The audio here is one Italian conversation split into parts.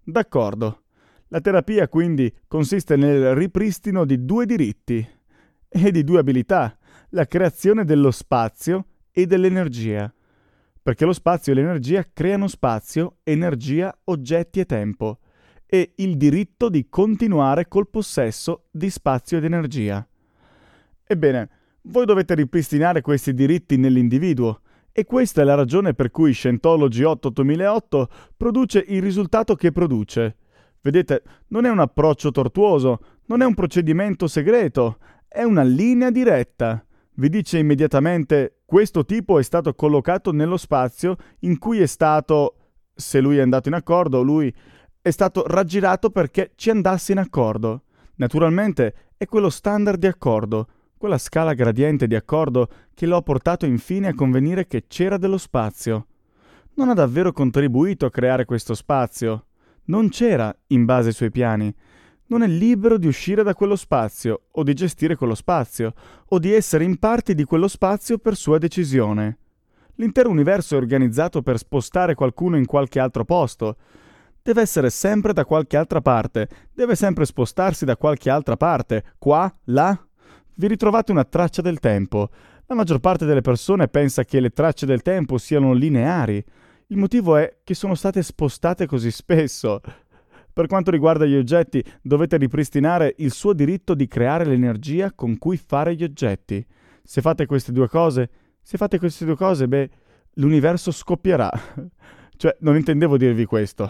D'accordo. La terapia quindi consiste nel ripristino di due diritti e di due abilità, la creazione dello spazio e dell'energia. Perché lo spazio e l'energia creano spazio, energia, oggetti e tempo, e il diritto di continuare col possesso di spazio ed energia. Ebbene, voi dovete ripristinare questi diritti nell'individuo, e questa è la ragione per cui Scientology 8-8008 produce il risultato che produce. Vedete, non è un approccio tortuoso, non è un procedimento segreto, è una linea diretta. Vi dice immediatamente: questo tipo è stato collocato nello spazio in cui è stato, se lui è andato in accordo, lui è stato raggirato perché ci andasse in accordo. Naturalmente è quello standard di accordo, quella scala gradiente di accordo che lo ha portato infine a convenire che c'era dello spazio. Non ha davvero contribuito a creare questo spazio. Non c'era in base ai suoi piani. Non è libero di uscire da quello spazio, o di gestire quello spazio, o di essere in parte di quello spazio per sua decisione. L'intero universo è organizzato per spostare qualcuno in qualche altro posto. Deve essere sempre da qualche altra parte, deve sempre spostarsi da qualche altra parte, qua, là. Vi ritrovate una traccia del tempo. La maggior parte delle persone pensa che le tracce del tempo siano lineari. Il motivo è che sono state spostate così spesso. Per quanto riguarda gli oggetti, dovete ripristinare il suo diritto di creare l'energia con cui fare gli oggetti. Se fate queste due cose, beh, l'universo scoppierà. Cioè, non intendevo dirvi questo.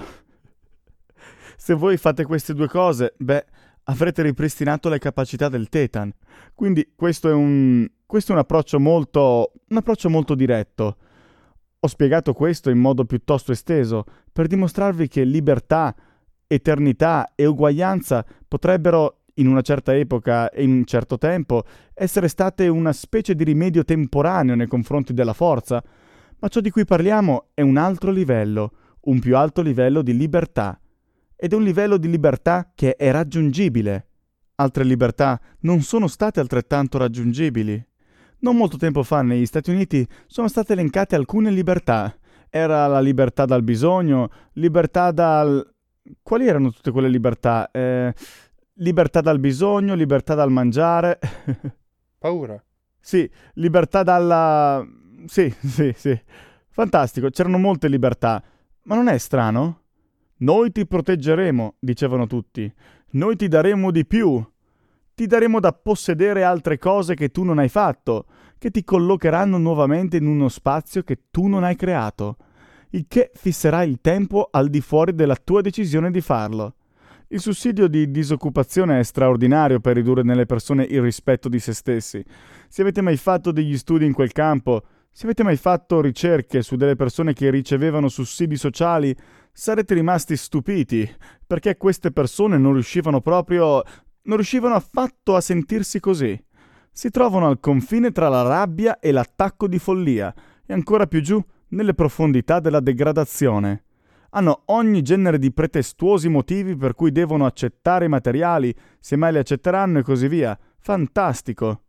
Se voi fate queste due cose, beh, avrete ripristinato le capacità del Tetan. Quindi questo è un approccio molto diretto. Ho spiegato questo in modo piuttosto esteso per dimostrarvi che libertà, eternità e uguaglianza potrebbero, in una certa epoca e in un certo tempo, essere state una specie di rimedio temporaneo nei confronti della forza, ma ciò di cui parliamo è un altro livello, un più alto livello di libertà, ed è un livello di libertà che è raggiungibile. Altre libertà non sono state altrettanto raggiungibili. Non molto tempo fa negli Stati Uniti sono state elencate alcune libertà. Era la libertà dal bisogno, libertà dal... Quali erano tutte quelle libertà? Libertà dal bisogno, libertà dal mangiare. Paura. Sì, libertà dalla... Sì. Fantastico, c'erano molte libertà. Ma non è strano? Noi ti proteggeremo, dicevano tutti. Noi ti daremo di più. Ti daremo da possedere altre cose che tu non hai fatto, che ti collocheranno nuovamente in uno spazio che tu non hai creato, il che fisserà il tempo al di fuori della tua decisione di farlo. Il sussidio di disoccupazione è straordinario per ridurre nelle persone il rispetto di se stessi. Se avete mai fatto degli studi in quel campo, se avete mai fatto ricerche su delle persone che ricevevano sussidi sociali, sarete rimasti stupiti, perché queste persone non riuscivano affatto a sentirsi così. Si trovano al confine tra la rabbia e l'attacco di follia, e ancora più giù nelle profondità della degradazione. Hanno ogni genere di pretestuosi motivi per cui devono accettare i materiali, se mai li accetteranno e così via. Fantastico!